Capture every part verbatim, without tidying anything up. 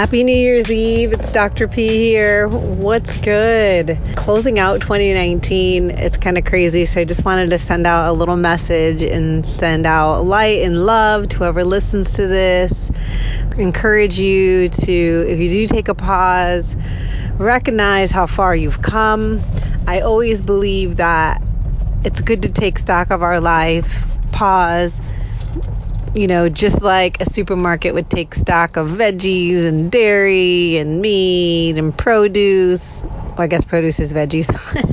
Happy New Year's Eve. It's Doctor P here. What's good? Closing out twenty nineteen. It's kind of crazy, so I just wanted to send out a little message and send out light and love to whoever listens to this. Encourage you to, if you do take a pause, recognize how far you've come. I always believe that it's good to take stock of our life, pause, you know, just like a supermarket would take stock of veggies and dairy and meat and produce. Well, I guess produce is veggies.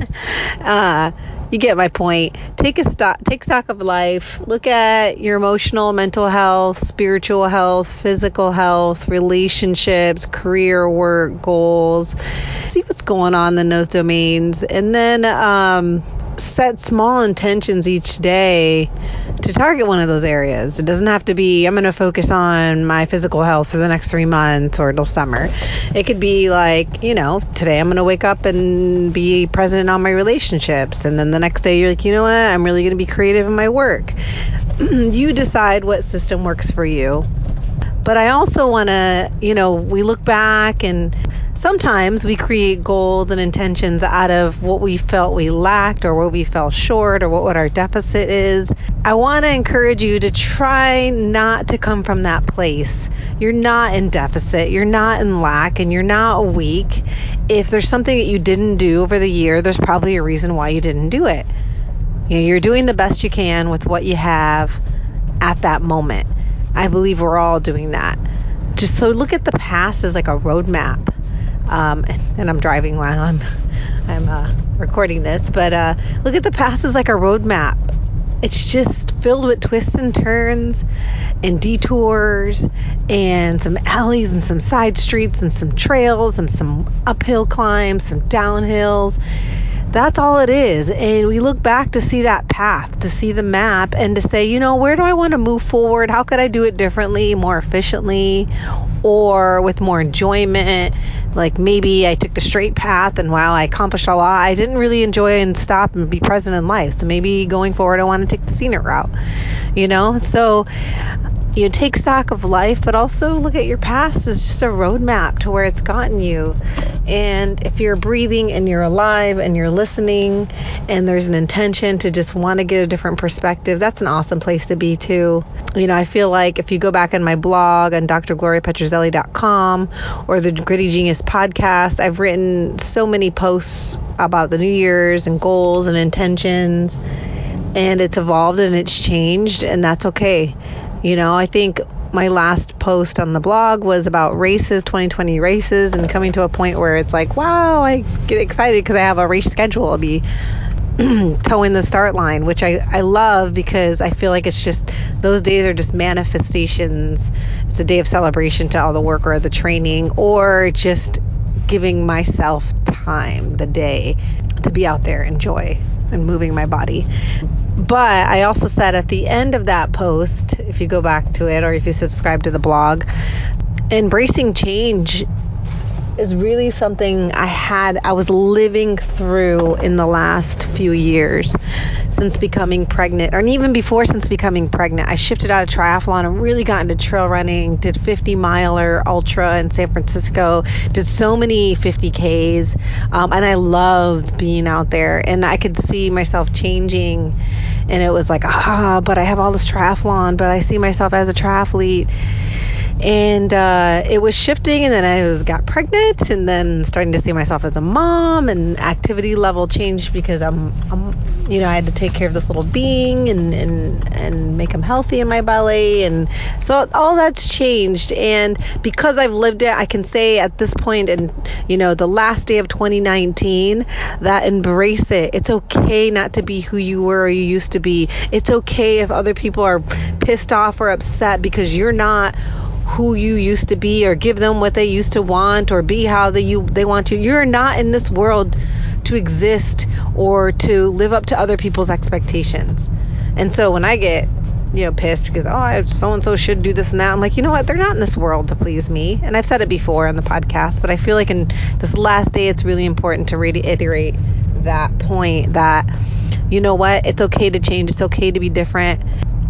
uh, you get my point. Take a stock, take stock of life. Look at your emotional, mental health, spiritual health, physical health, relationships, career, work, goals. See what's going on in those domains. And then um, set small intentions each day to target one of those areas. It doesn't have to be, I'm going to focus on my physical health for the next three months or till summer. It could be like, you know, today I'm going to wake up and be present in all my relationships. And then the next day you're like, you know what? I'm really going to be creative in my work. You decide what system works for you. But I also want to, you know, we look back and sometimes we create goals and intentions out of what we felt we lacked or what we fell short or what, what our deficit is. I want to encourage you to try not to come from that place. You're not in deficit, you're not in lack, and you're not weak. If there's something that you didn't do over the year, there's probably a reason why you didn't do it. You know, you're doing the best you can with what you have at that moment. I believe we're all doing that. Just so look at the past as like a roadmap. Um, and I'm driving while I'm I'm uh, recording this, but uh, look at the past as like a roadmap. It's just filled with twists and turns and detours and some alleys and some side streets and some trails and some uphill climbs, some downhills. That's all it is. And we look back to see that path, to see the map, and to say, you know, where do I want to move forward? How could I do it differently, more efficiently, or with more enjoyment? Like maybe I took the straight path and wow, I accomplished a lot. I didn't really enjoy and stop and be present in life. So maybe going forward, I want to take the scenic route, you know? So you know, take stock of life, but also look at your past as just a roadmap to where it's gotten you. And if you're breathing and you're alive and you're listening and there's an intention to just want to get a different perspective, that's an awesome place to be too. You know, I feel like if you go back in my blog on d r gloria petrozelli dot com or the Gritty Genius podcast, I've written so many posts about the New Year's and goals and intentions, and it's evolved and it's changed, and that's okay. You know, I think my last post on the blog was about races, twenty twenty races, and coming to a point where it's like, wow, I get excited because I have a race schedule. I'll be towing the start line, which I, I love because I feel like it's just, those days are just manifestations. It's a day of celebration to all the work or the training, or just giving myself time, the day, to be out there, enjoy, and moving my body. But I also said at the end of that post, if you go back to it or if you subscribe to the blog, embracing change is really something I had, I was living through in the last few years since becoming pregnant, or even before since becoming pregnant. I shifted out of triathlon and really got into trail running, did fifty miler ultra in San Francisco, did so many fifty Ks, um, and I loved being out there, and I could see myself changing, and it was like, ah, but I have all this triathlon, but I see myself as a triathlete. And uh, it was shifting, and then I was got pregnant, and then starting to see myself as a mom, and activity level changed because I'm, I'm, you know, I had to take care of this little being and and and make him healthy in my belly, and so all that's changed. And because I've lived it, I can say at this point, and you know, the last day of twenty nineteen, that embrace it. It's okay not to be who you were or you used to be. It's okay if other people are pissed off or upset because you're not who you used to be, or give them what they used to want, or be how they you they want to. You're not in this world to exist or to live up to other people's expectations. And so when I get, you know, pissed because, oh, so and so should do this and that, I'm like, you know what? They're not in this world to please me. And I've said it before on the podcast, but I feel like in this last day, it's really important to reiterate that point that, you know what? It's okay to change. It's okay to be different.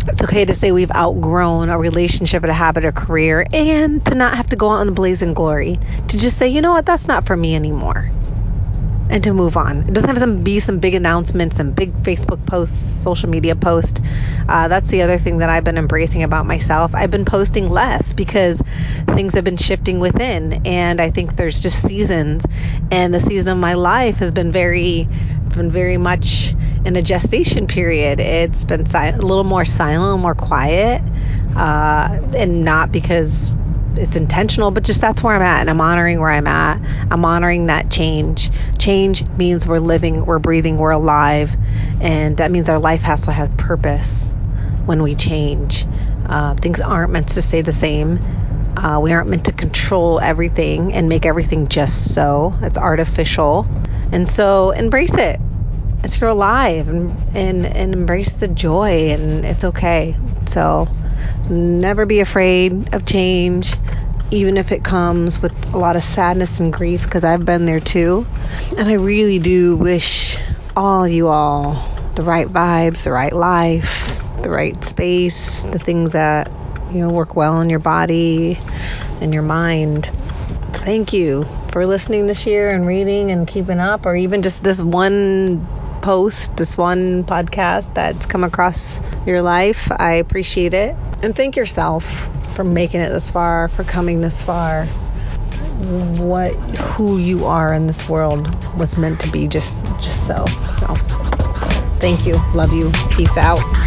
It's okay to say we've outgrown a relationship, a habit, a career, and to not have to go out in blazing glory. To just say, you know what, that's not for me anymore. And to move on. It doesn't have to be some big announcements and big Facebook posts, social media posts. Uh, that's the other thing that I've been embracing about myself. I've been posting less because things have been shifting within. And I think there's just seasons. And the season of my life has been very, been very much in a gestation period. It's been si- a little more silent, more quiet. Uh, and not because it's intentional, but just that's where I'm at, and I'm honoring where I'm at. I'm honoring that change. Change means we're living, we're breathing, we're alive, and that means our life has to have purpose when we change. Uh, things aren't meant to stay the same. Uh, we aren't meant to control everything and make everything just so. It's artificial. And so embrace it. It's you're alive, and, and, and embrace the joy, and it's okay. So never be afraid of change, even if it comes with a lot of sadness and grief, because I've been there too. And I really do wish all you all the right vibes, the right life, the right space, the things that, you know, work well in your body and your mind. Thank you for listening this year and reading and keeping up, or even just this one post, this one podcast that's come across your life. I appreciate it. And thank yourself for making it this far, for coming this far. What, who you are in this world was meant to be just, just so. So, thank you. Love you. Peace out.